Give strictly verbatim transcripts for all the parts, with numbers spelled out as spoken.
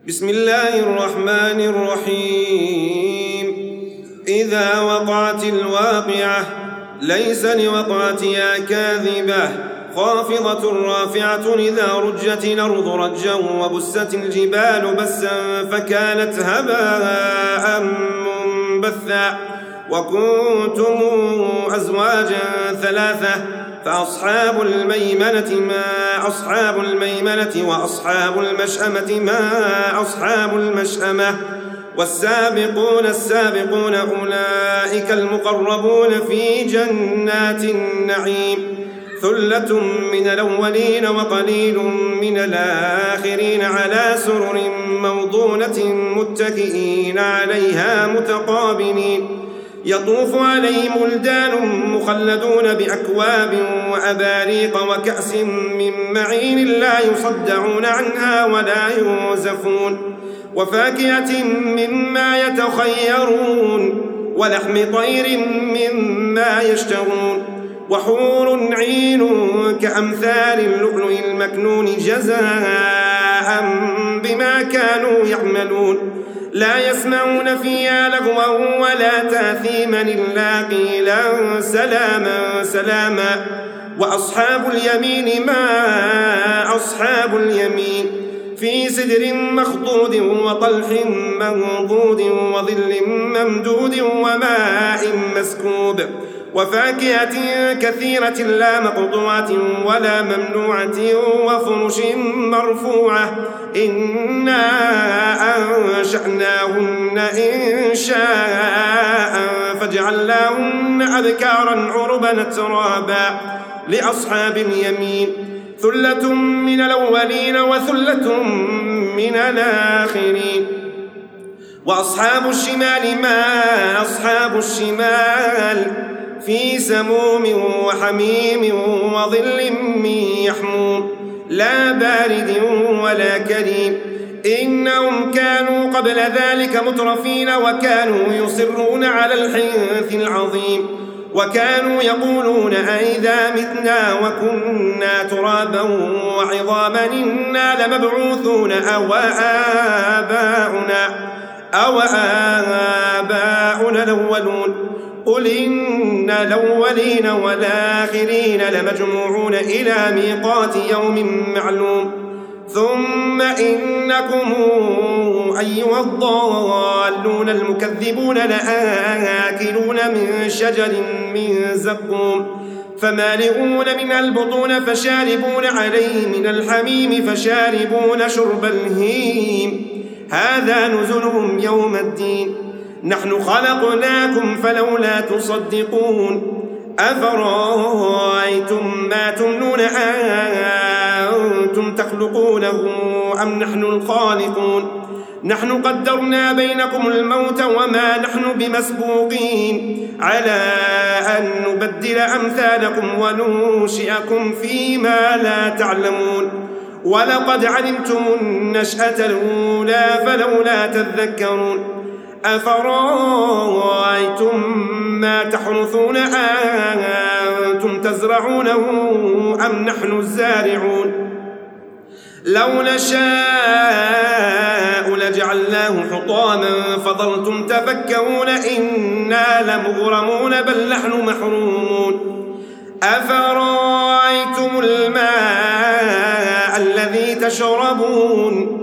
بسم الله الرحمن الرحيم إذا وقعت الواقعة ليس لوقعتها كاذبة خافضة رافعة إذا رجت الأرض رجا وبست الجبال بسا فكانت هباء منبثا وكنتم أزواجا ثلاثة فأصحاب الميمنة ما أصحاب الميمنة وأصحاب المشأمة ما أصحاب المشأمة والسابقون السابقون أولئك المقربون في جنات النعيم ثلة من الأولين وقليل من الآخرين على سرر موضونة متكئين عليها متقابلين يطوف عليهم ولدان مخلدون بأكواب وأباريق وكأس من معين لا يصدعون عنها ولا ينزفون وفاكهة مما يتخيرون ولحم طير مما يشترون وحور عين كأمثال اللؤلؤ المكنون جزاء بما كانوا يعملون لا يسمعون فيها لغوا ولا تأثيما إلا قيلا سلاما سلاما وأصحاب اليمين ما أصحاب اليمين في سدر مخضود وطلح منضود وظل ممدود وماء مسكوب وفاكهة كثيرة لا مقطوعة ولا ممنوعة وفرش مرفوعة إنا أنشأناهن إن شاء فجعلناهن أبكارا عربا ترابا لأصحاب اليمين ثلة من الأولين وثلة من الآخرين وأصحاب الشمال ما أصحاب الشمال في سموم وحميم وظل من يحموم لا بارد ولا كريم إنهم كانوا قبل ذلك مترفين وكانوا يصرون على الحنث العظيم وكانوا يقولون أئذا متنا وكنا ترابا وعظاما إنا لمبعوثون أو آباؤنا أو آباؤنا الأولون قل إن الأولين والآخرين لمجموعون إلى ميقات يوم معلوم ثم إنكم أيها الضالون المكذبون لآكلون من شجر من زقوم فمالئون منها البطون فشاربون عليه من الحميم فشاربون شرب الهيم هذا نزلهم يوم الدين نحن خلقناكم فلولا تصدقون أفرأيتم ما تمنون أنتم تخلقونه أم نحن الخالقون نحن قدرنا بينكم الموت وما نحن بمسبوقين على أن نبدل أمثالكم وننشئكم فيما لا تعلمون ولقد علمتم النشأة الأولى فلولا تذكرون أفرأيتم ما تحرثون أنتم تزرعونه أم نحن الزارعون لو نشاء لجعلناه حطاما فظلتم تفكرون إنا لمغرمون بل نحن محرومون أفرأيتم الماء الذي تشربون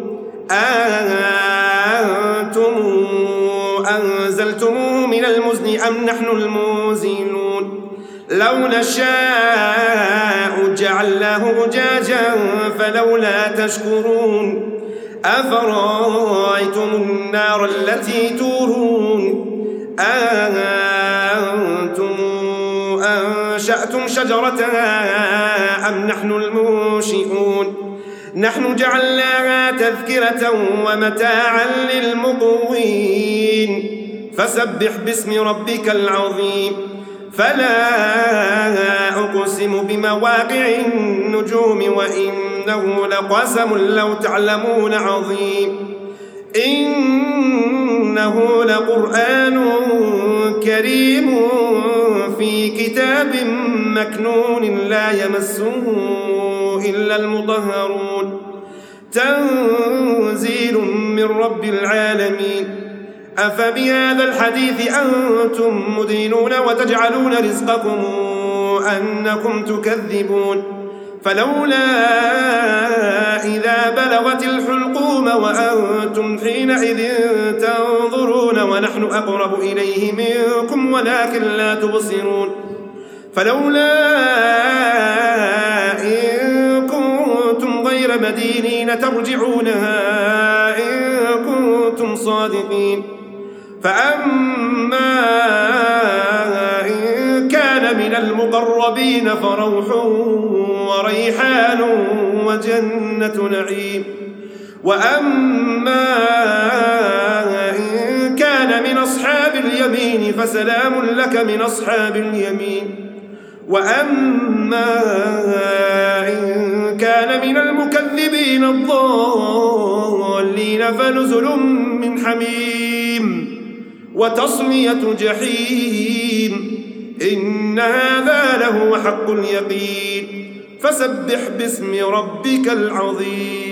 أنتم أنزلتموه من المزن أم نحن المنزلون لو نشاء جعلناه أجاجا فلولا تشكرون أفرأيتم النار التي تورون أنتم أنشأتم شجرتها أم نحن المنشئون نحن جعلناها تذكرة ومتاعا للمقوين فسبح باسم ربك العظيم فلا أقسم بمواقع النجوم وإنه لقسم لو تعلمون عظيم إنه لقرآن كريم في كتاب مكنون لا يمسه إلا المطهرون تنزيل من رب العالمين. أفبهذا الحديث أنتم مدينون وتجعلون رزقكم أنكم تكذبون. فلولا إذا بلغت الحلقوم وأنتم حينئذ تنظرون ونحن أقرب إليه منكم ولكن لا تبصرون. فلولا إن كنتم غير مدينين ترجعونها إن كنتم صادقين. فأما إن كان من المقربين فروح وريحان وجنة نعيم. وأما إن كان من أصحاب اليمين فسلام لك من أصحاب اليمين. وأما إن كان من المكذبين الضالين فنزل من حميم وتصلية جحيم. إن هذا لهو حق اليقين. فسبح باسم ربك العظيم.